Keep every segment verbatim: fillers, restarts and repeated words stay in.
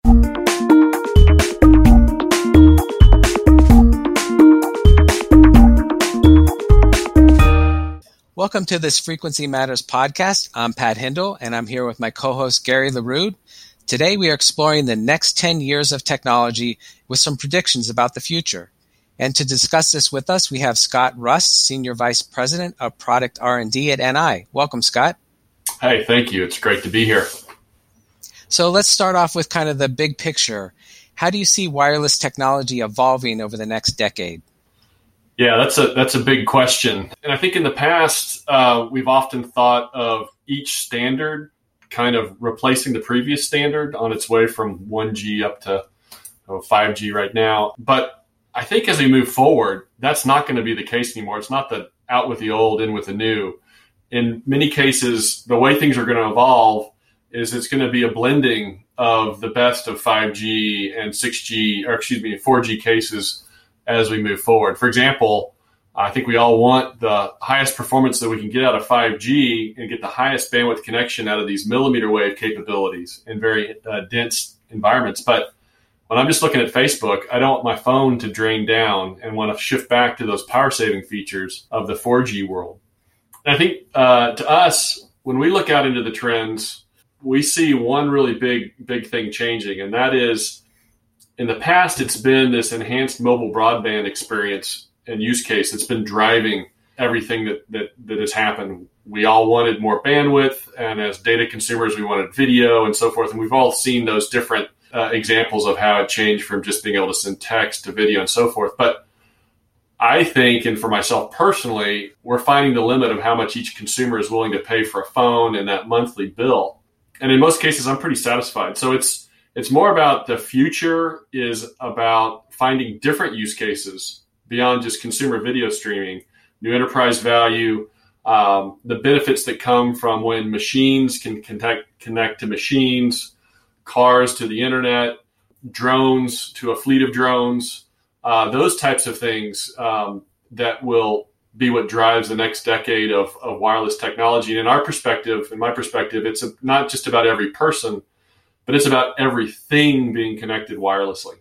Welcome to this Frequency Matters podcast. I'm Pat Hindle, and I'm here with my co-host Gary LaRue. Today, we are exploring the next ten years of technology with some predictions about the future. And to discuss this with us, we have Scott Rust, Senior Vice President of Product R and D at N I. Welcome, Scott. Hey, thank you. It's great to be here. So let's start off with kind of the big picture. How do you see wireless technology evolving over the next decade? Yeah, that's a that's a big question. And I think in the past, uh, we've often thought of each standard kind of replacing the previous standard on its way from one G up to oh, five G right now. But I think as we move forward, that's not going to be the case anymore. It's not the out with the old, in with the new. In many cases, the way things are going to evolve is it's going to be a blending of the best of five G and six G, or excuse me, four G cases as we move forward. For example, I think we all want the highest performance that we can get out of five G and get the highest bandwidth connection out of these millimeter wave capabilities in very uh, dense environments. But when I'm just looking at Facebook, I don't want my phone to drain down and want to shift back to those power saving features of the four G world. And I think uh, to us, when we look out into the trends, we see one really big, big thing changing, and that is, in the past, it's been this enhanced mobile broadband experience and use case that's been driving everything that, that, that has happened. We all wanted more bandwidth, and as data consumers, we wanted video and so forth. And we've all seen those different uh, examples of how it changed from just being able to send text to video and so forth. But I think, and for myself personally, we're finding the limit of how much each consumer is willing to pay for a phone and that monthly bill. And in most cases, I'm pretty satisfied. So it's It's more about the future is about finding different use cases beyond just consumer video streaming, new enterprise value, um, the benefits that come from when machines can connect, connect to machines, cars to the internet, drones to a fleet of drones, uh, those types of things um, that will be what drives the next decade of, of wireless technology. And in our perspective, in my perspective, it's a, not just about every person, but it's about everything being connected wirelessly.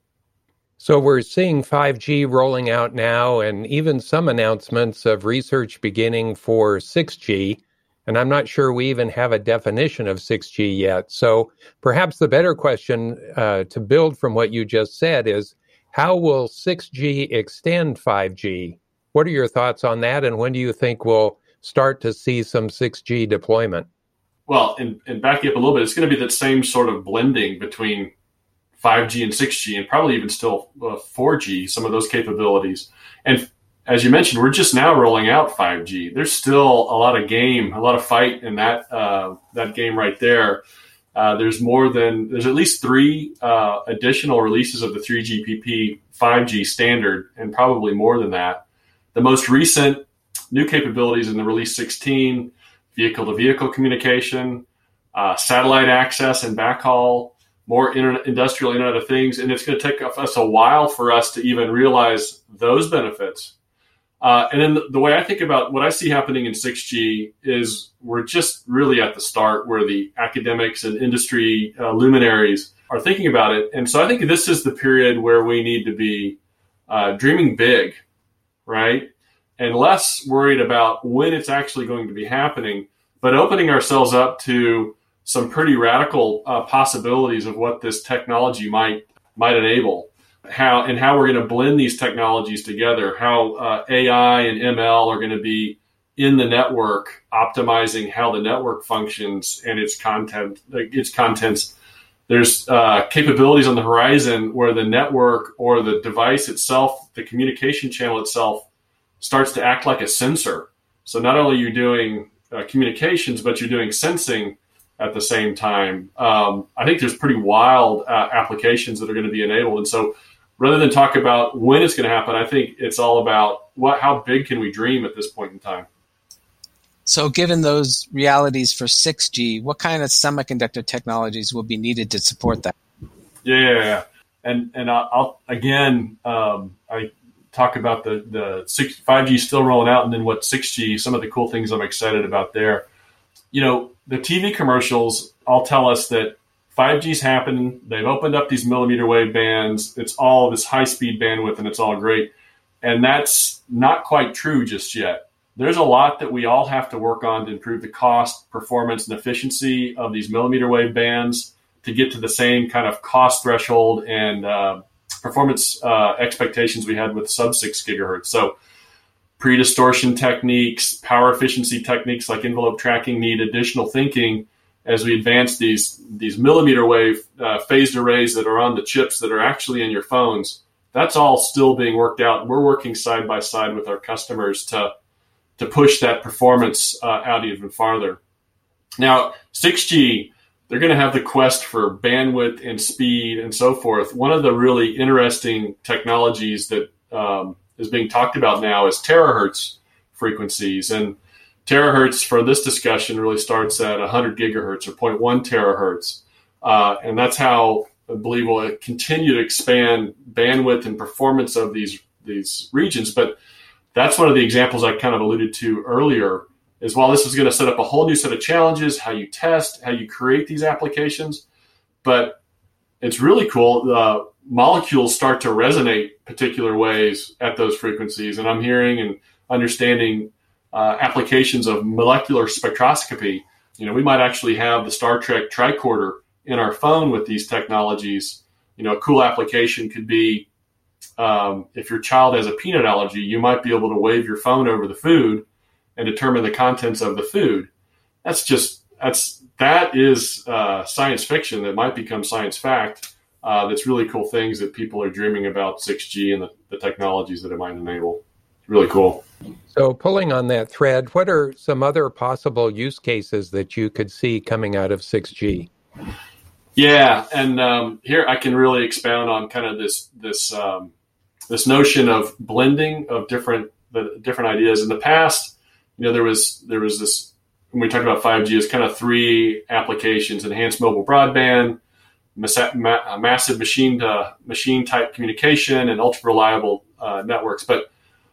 So we're seeing five G rolling out now, and even some announcements of research beginning for six G. And I'm not sure we even have a definition of six G yet. So perhaps the better question uh, to build from what you just said is, how will six G extend five G? What are your thoughts on that? And when do you think we'll start to see some six G deployment? Well, and, and backing up a little bit, it's going to be that same sort of blending between five G and six G, and probably even still uh, four G, some of those capabilities. And as you mentioned, we're just now rolling out five G. There's still a lot of game, a lot of fight in that uh, that game right there. Uh, there's more than, there's at least three uh, additional releases of the three G P P five G standard, and probably more than that. The most recent new capabilities in the release sixteen, vehicle-to-vehicle communication, uh, satellite access and backhaul, more internet, industrial Internet of Things, and it's going to take us a while for us to even realize those benefits. Uh, and then the, the way I think about what I see happening in six G is we're just really at the start where the academics and industry uh, luminaries are thinking about it. And so I think this is the period where we need to be uh, dreaming big, right? And less worried about when it's actually going to be happening, but opening ourselves up to some pretty radical uh, possibilities of what this technology might might enable, how and how we're going to blend these technologies together, how uh, A I and M L are going to be in the network, optimizing how the network functions and its content, its contents. There's uh, capabilities on the horizon where the network or the device itself, the communication channel itself, starts to act like a sensor. So not only are you doing uh, communications, but you're doing sensing at the same time. Um, I think there's pretty wild uh, applications that are going to be enabled. And so rather than talk about when it's going to happen, I think it's all about what, how big can we dream at this point in time? So given those realities for six G, what kind of semiconductor technologies will be needed to support that? Yeah, and and I'll, I'll again, um, I talk about the the six, five G still rolling out, and then what six G, some of the cool things I'm excited about there. You know, the T V commercials all tell us that five G's happening. They've opened up these millimeter wave bands. It's all this high-speed bandwidth, and it's all great. And that's not quite true just yet. There's a lot that we all have to work on to improve the cost, performance, and efficiency of these millimeter wave bands to get to the same kind of cost threshold and uh, performance uh, expectations we had with sub six gigahertz. So pre-distortion techniques, power efficiency techniques like envelope tracking need additional thinking as we advance these these millimeter wave uh, phased arrays that are on the chips that are actually in your phones. That's all still being worked out. We're working side by side with our customers to to push that performance uh, out even farther. Now, six G, they're going to have the quest for bandwidth and speed and so forth. One of the really interesting technologies that um, is being talked about now is terahertz frequencies. And terahertz for this discussion really starts at one hundred gigahertz or zero point one terahertz. Uh, and that's how I believe we'll continue to expand bandwidth and performance of these, these regions. But that's one of the examples I kind of alluded to earlier, is while this is going to set up a whole new set of challenges, how you test, how you create these applications, but it's really cool. Uh, molecules start to resonate particular ways at those frequencies. And I'm hearing and understanding uh, applications of molecular spectroscopy. You know, we might actually have the Star Trek tricorder in our phone with these technologies. You know, a cool application could be um, if your child has a peanut allergy, you might be able to wave your phone over the food and determine the contents of the food. That's just, that's, that is uh, science fiction that might become science fact. Uh, that's really cool things that people are dreaming about six G and the, the technologies that it might enable. Really cool. So pulling on that thread, what are some other possible use cases that you could see coming out of six G? Yeah, and um, here I can really expound on kind of this this um, this notion of blending of different the different ideas. In the past, you know, there was there was this, when we talked about five G, it's kind of three applications: enhanced mobile broadband, mass, ma- massive machine to machine type communication, and ultra reliable uh, networks. But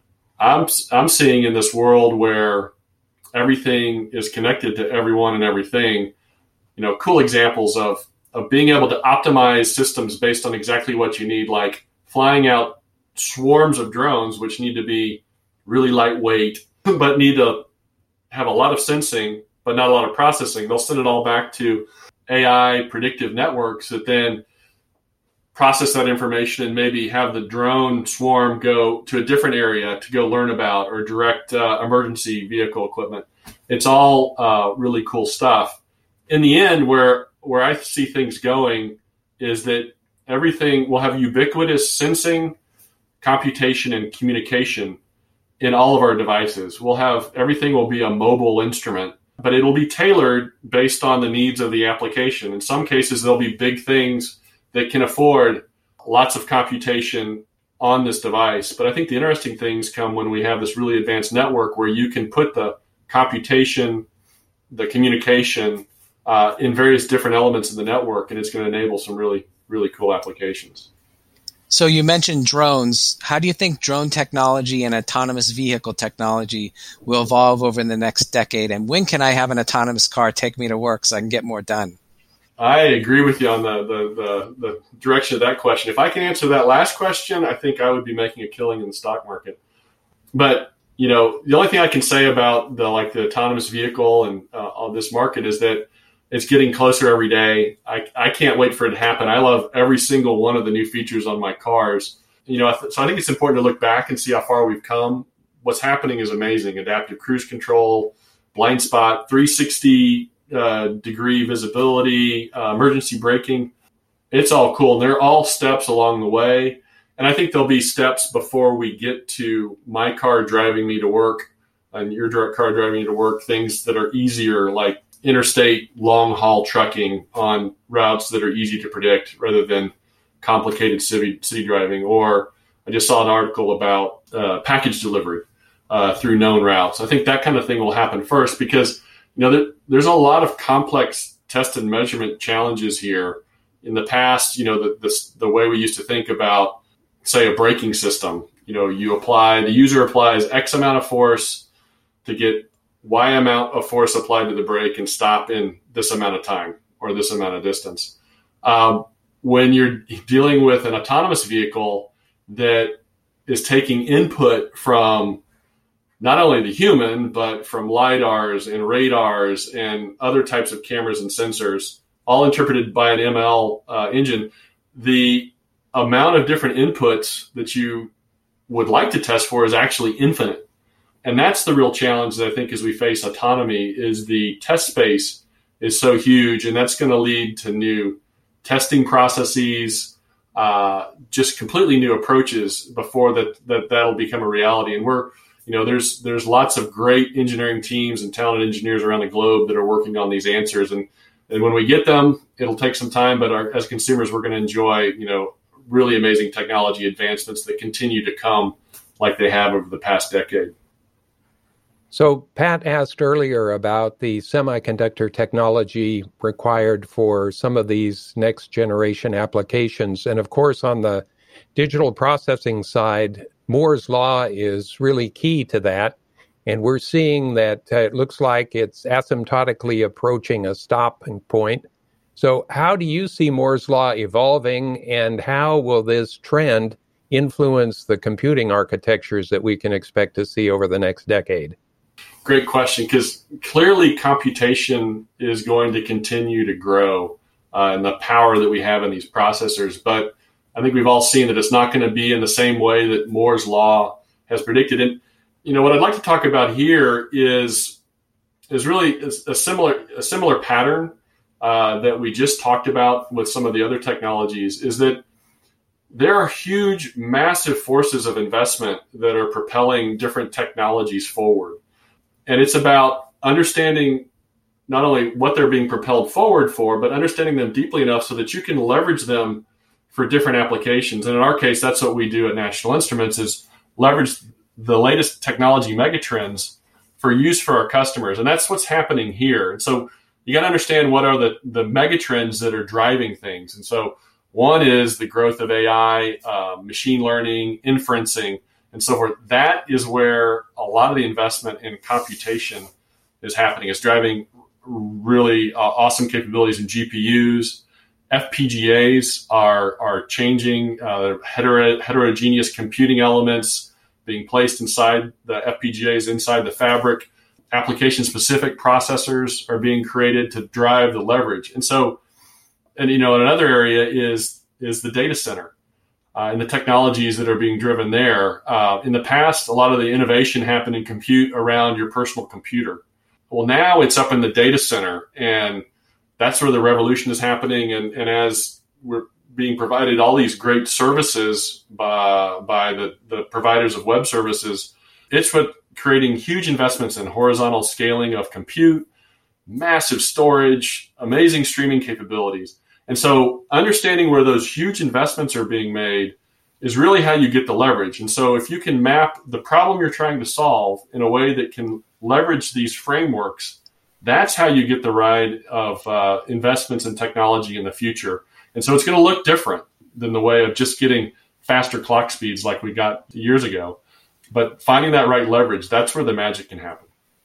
I'm I'm seeing in this world where everything is connected to everyone and everything, you know, cool examples of of being able to optimize systems based on exactly what you need, like flying out swarms of drones, which need to be really lightweight, but need to have a lot of sensing, but not a lot of processing. They'll send it all back to A I predictive networks that then process that information and maybe have the drone swarm go to a different area to go learn about or direct uh, emergency vehicle equipment. It's all uh, really cool stuff. In the end, where where I see things going is that everything will have ubiquitous sensing, computation, and communication in all of our devices. We'll have, everything will be a mobile instrument, but it'll be tailored based on the needs of the application. In some cases, there'll be big things that can afford lots of computation on this device. But I think the interesting things come when we have this really advanced network where you can put the computation, the communication, Uh, in various different elements of the network, and it's going to enable some really, really cool applications. So you mentioned drones. How do you think drone technology and autonomous vehicle technology will evolve over the next decade? And when can I have an autonomous car take me to work so I can get more done? I agree with you on the, the, the, the direction of that question. If I can answer that last question, I think I would be making a killing in the stock market. But, you know, the only thing I can say about the, like the autonomous vehicle and uh, on this market is that it's getting closer every day. I, I can't wait for it to happen. I love every single one of the new features on my cars. You know, so I think it's important to look back and see how far we've come. What's happening is amazing. Adaptive cruise control, blind spot, three sixty uh, degree visibility, uh, emergency braking. It's all cool. And they're all steps along the way. And I think there'll be steps before we get to my car driving me to work and your car driving you to work, things that are easier, like interstate long-haul trucking on routes that are easy to predict rather than complicated city, city driving. Or I just saw an article about uh, package delivery uh, through known routes. I think that kind of thing will happen first because, you know, there, there's a lot of complex test and measurement challenges here. In the past, you know, the, the, the way we used to think about, say, a braking system, you know, you apply, the user applies X amount of force to get Y amount of force applied to the brake and stop in this amount of time or this amount of distance. Um, when you're dealing with an autonomous vehicle that is taking input from not only the human, but from LiDARs and radars and other types of cameras and sensors, all interpreted by an M L uh, engine, the amount of different inputs that you would like to test for is actually infinite. And that's the real challenge that I think as we face autonomy is the test space is so huge, and that's going to lead to new testing processes, uh, just completely new approaches before that, that that'll become a reality. And we're, you know, there's there's lots of great engineering teams and talented engineers around the globe that are working on these answers. And, and when we get them, it'll take some time, but our, as consumers, we're going to enjoy, you know, really amazing technology advancements that continue to come like they have over the past decade. So Pat asked earlier about the semiconductor technology required for some of these next generation applications. And of course, on the digital processing side, Moore's Law is really key to that. And we're seeing that uh, it looks like it's asymptotically approaching a stopping point. So how do you see Moore's Law evolving, and how will this trend influence the computing architectures that we can expect to see over the next decade? Great question, because clearly computation is going to continue to grow uh, and the power that we have in these processors. But I think we've all seen that it's not going to be in the same way that Moore's Law has predicted. And, you know, what I'd like to talk about here is, is really a similar, a similar pattern uh, that we just talked about with some of the other technologies, is that there are huge, massive forces of investment that are propelling different technologies forward. And it's about understanding not only what they're being propelled forward for, but understanding them deeply enough so that you can leverage them for different applications. And in our case, that's what we do at National Instruments, is leverage the latest technology megatrends for use for our customers. And that's what's happening here. And so you got to understand what are the, the megatrends that are driving things. And so one is the growth of A I, uh, machine learning, inferencing, and so forth. That is where a lot of the investment in computation is happening. It's driving really uh, awesome capabilities in G P Us. F P G As are are changing. Uh, hetero, heterogeneous computing elements being placed inside the F P G As, inside the fabric. Application-specific processors are being created to drive the leverage. And so, and you know, another area is is the data center. Uh, and the technologies that are being driven there. Uh, in the past, a lot of the innovation happened in compute around your personal computer. Well, now it's up in the data center, and that's where the revolution is happening. And, and as we're being provided all these great services by, by the, the providers of web services, it's what creating huge investments in horizontal scaling of compute, massive storage, amazing streaming capabilities. And so understanding where those huge investments are being made is really how you get the leverage. And so if you can map the problem you're trying to solve in a way that can leverage these frameworks, that's how you get the ride of uh, investments in technology in the future. And so it's going to look different than the way of just getting faster clock speeds like we got years ago. But finding that right leverage, that's where the magic can happen.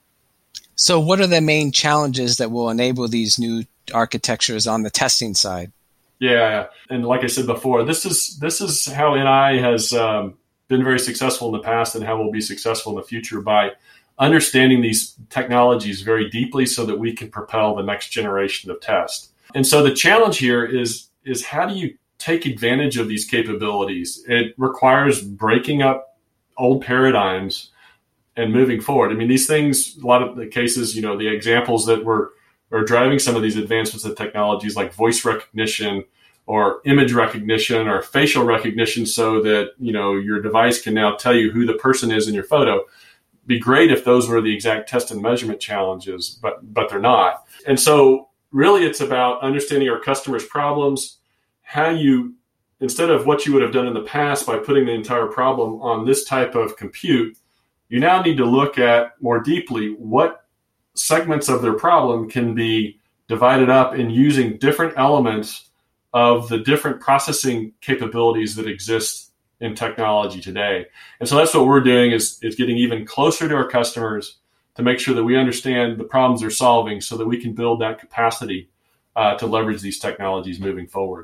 So what are the main challenges that will enable these new architectures on the testing side? Yeah, and like I said before, this is this is how N I has um, been very successful in the past, and how we'll be successful in the future, by understanding these technologies very deeply so that we can propel the next generation of test. And so the challenge here is is how do you take advantage of these capabilities? It requires breaking up old paradigms and moving forward. I mean, these things, a lot of the cases, you know, the examples that were are driving some of these advancements in technologies like voice recognition or image recognition or facial recognition, so that, you know, your device can now tell you who the person is in your photo. It'd be great if those were the exact test and measurement challenges, but but they're not. And so really it's about understanding our customers' problems, how you, instead of what you would have done in the past by putting the entire problem on this type of compute, you now need to look at more deeply what segments of their problem can be divided up in using different elements of the different processing capabilities that exist in technology today. And so that's what we're doing, is, is getting even closer to our customers to make sure that we understand the problems they're solving so that we can build that capacity uh, to leverage these technologies moving forward.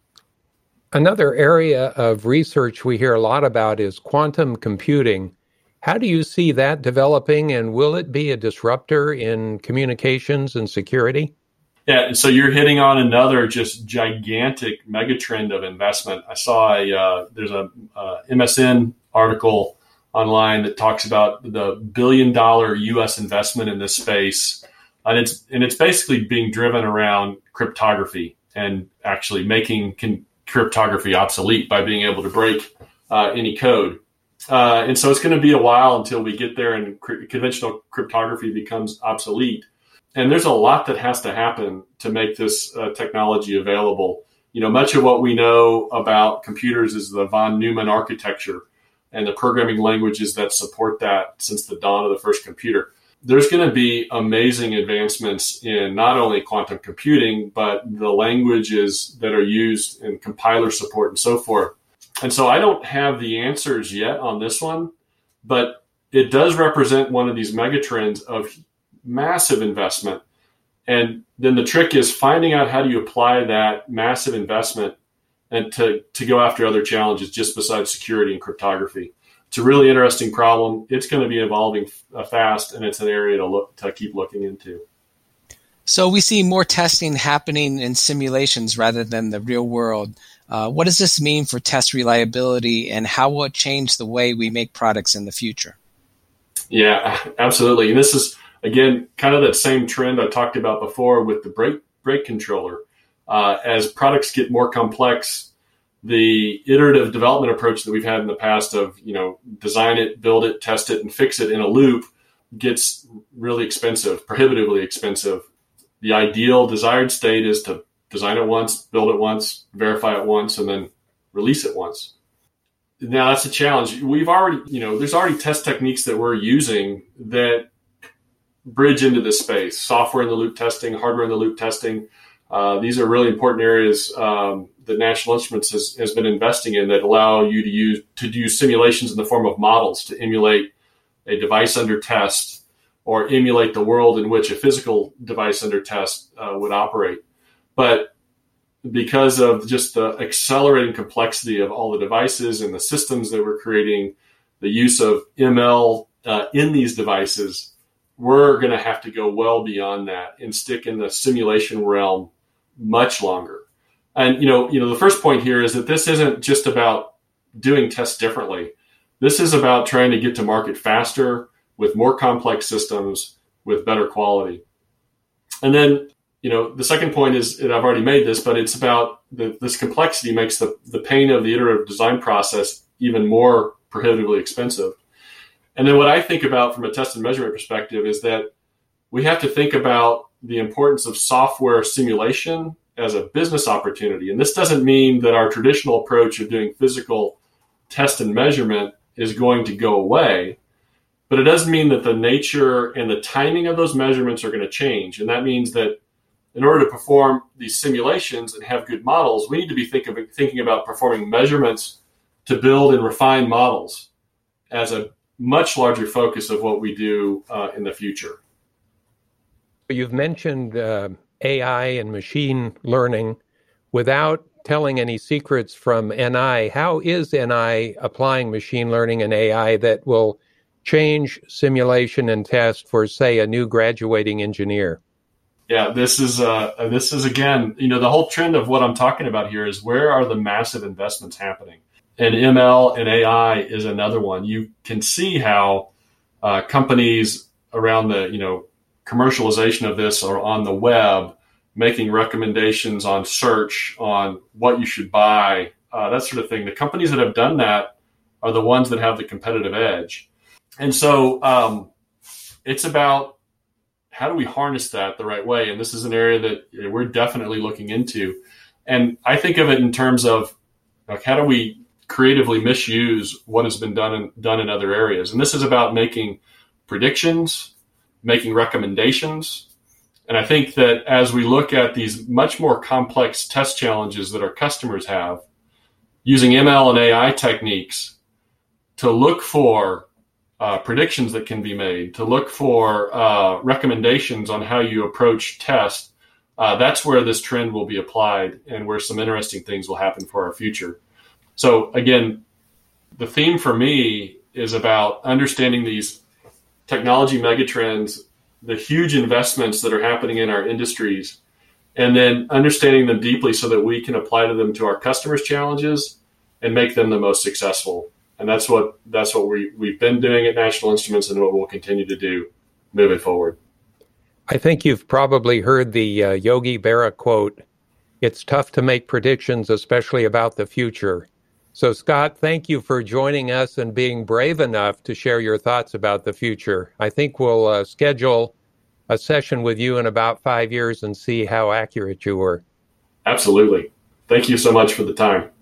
Another area of research we hear a lot about is quantum computing. How do you see that developing, and will it be a disruptor in communications and security? Yeah, so you're hitting on another just gigantic megatrend of investment. I saw a uh, there's a uh, M S N article online that talks about the billion dollar U S investment in this space, and it's and it's basically being driven around cryptography and actually making con- cryptography obsolete by being able to break uh, any code. Uh, and so it's going to be a while until we get there and cr- conventional cryptography becomes obsolete. And there's a lot that has to happen to make this uh, technology available. You know, much of what we know about computers is the von Neumann architecture and the programming languages that support that since the dawn of the first computer. There's going to be amazing advancements in not only quantum computing, but the languages that are used in compiler support and so forth. And so I don't have the answers yet on this one, but it does represent one of these megatrends of massive investment. And then the trick is finding out how do you apply that massive investment and to, to go after other challenges just besides security and cryptography. It's a really interesting problem. It's going to be evolving fast, and it's an area to look to keep looking into. So we see more testing happening in simulations rather than the real world. Uh, what does this mean for test reliability, and how will it change the way we make products in the future? Yeah, absolutely. And this is, again, kind of that same trend I talked about before with the brake brake controller. Uh, as products get more complex, the iterative development approach that we've had in the past of, you know, design it, build it, test it, and fix it in a loop gets really expensive, prohibitively expensive. The ideal desired state is to design it once, build it once, verify it once, and then release it once. Now, that's a challenge. We've already, you know, there's already test techniques that we're using that bridge into this space. Software in the loop testing, hardware in the loop testing. Uh, these are really important areas um, that National Instruments has, has been investing in that allow you to use to do simulations in the form of models to emulate a device under test or emulate the world in which a physical device under test uh, would operate. But because of just the accelerating complexity of all the devices and the systems that we're creating, the use of M L uh, in these devices, we're going to have to go well beyond that and stick in the simulation realm much longer. And, you know, you know, the first point here is that this isn't just about doing tests differently. This is about trying to get to market faster with more complex systems with better quality. And then, you know, the second point is, and I've already made this, but it's about the, this complexity makes the, the pain of the iterative design process even more prohibitively expensive. And then what I think about from a test and measurement perspective is that we have to think about the importance of software simulation as a business opportunity. And this doesn't mean that our traditional approach of doing physical test and measurement is going to go away, but it does mean that the nature and the timing of those measurements are going to change. And that means that in order to perform these simulations and have good models, we need to be think of, thinking about performing measurements to build and refine models as a much larger focus of what we do uh, in the future. You've mentioned uh, A I and machine learning. Without telling any secrets from N I, how is N I applying machine learning and A I that will change simulation and test for, say, a new graduating engineer? Yeah, this is uh, this is again, you know, the whole trend of what I'm talking about here is where are the massive investments happening? And M L and A I is another one. You can see how uh, companies around the, you know, commercialization of this are on the web, making recommendations on search, on what you should buy, uh, that sort of thing. The companies that have done that are the ones that have the competitive edge. And so um, it's about how do we harness that the right way? And this is an area that we're definitely looking into. And I think of it in terms of, like, how do we creatively misuse what has been done in, done in other areas? And this is about making predictions, making recommendations. And I think that as we look at these much more complex test challenges that our customers have, using M L and A I techniques to look for uh, predictions that can be made, to look for uh, recommendations on how you approach tests, uh, that's where this trend will be applied and where some interesting things will happen for our future. So again, the theme for me is about understanding these technology megatrends, the huge investments that are happening in our industries, and then understanding them deeply so that we can apply to them to our customers' challenges and make them the most successful. And that's what that's what we, we've been doing at National Instruments and what we'll continue to do moving forward. I think you've probably heard the uh, Yogi Berra quote, "It's tough to make predictions, especially about the future." So, Scott, thank you for joining us and being brave enough to share your thoughts about the future. I think we'll uh, schedule a session with you in about five years and see how accurate you were. Absolutely. Thank you so much for the time.